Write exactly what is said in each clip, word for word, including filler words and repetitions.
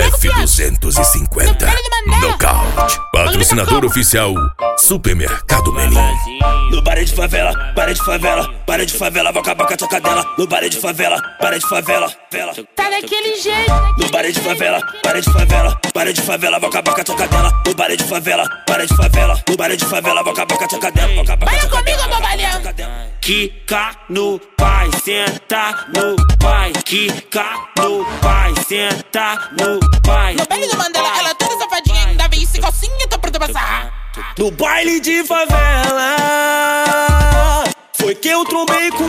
F duzentos e cinquenta Nocaute. Patrocinador oficial Supermercado Melim. No baile de favela, baile de favela, baile de favela, vou acabar com a tua cadela. No baile de favela, baile de favela, vela. Tá daquele jeito. No baile de favela, baile de favela, baile de favela, vou acabar com a tua cadela. No baile de favela, baile de favela, no baile de favela, vou acabar com a tua cadela. Vai comigo, bobalhão. Quica no pai, senta no pai. Quica no pai, senta no pai. No baile do Mandela, ela toda safadinha, ainda vem esse calcinha, tô pronta pra sarrar. No baile de favela, foi que eu trombei com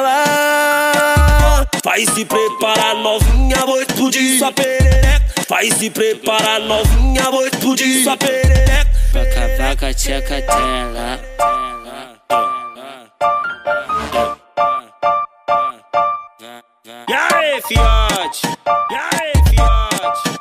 ela. Vai se preparar, novinha, vou explodir sua perereca. Vai se preparar, novinha, vou explodir sua perereca. Vaca, vaca, tcheca, tela. E aí, fiote? E aí, fiote?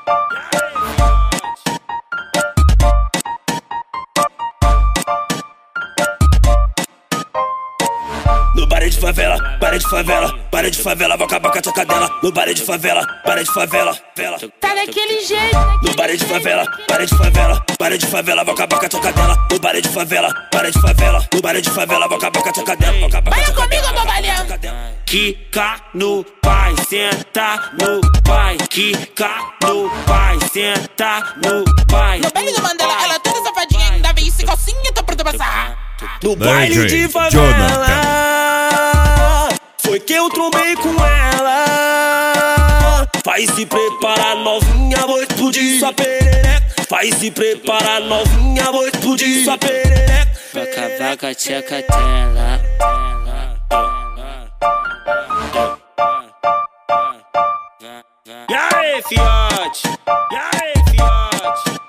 No baile de favela, baile de favela, baile de favela, vou acabar com a tua cadela. No baile de favela, baile de favela, vela. Tá daquele jeito. No baile de favela, baile de favela, baile de favela, vou acabar com a tua cadela. No baile de favela, baile de favela, no baile de favela, vou acabar com a tua cadela. Vai comigo, bobalhão. Quica no pai, senta no pai. Quica no pai, senta no pai. No baile do Mandela, ela toda safadinha, ainda vem esse calcinha, tô pronta pra sarrar. No baile de favela, foi que eu trombei com ela. Vai se preparar, novinha, vou explodir sua perereca. Vai se preparar, novinha, vou explodir sua perereca. Vaca, vaca, tcheca, tela. E aí, fiote? E aí, fiote?